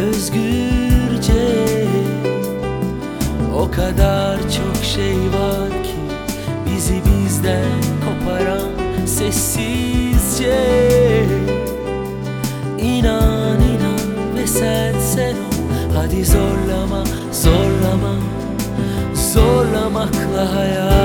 özgürce. O kadar çok şey var ki bizi bizden koparan sessizce. İnan inan ve sen ol. Hadi zorlama zorlama, zorlamakla hayat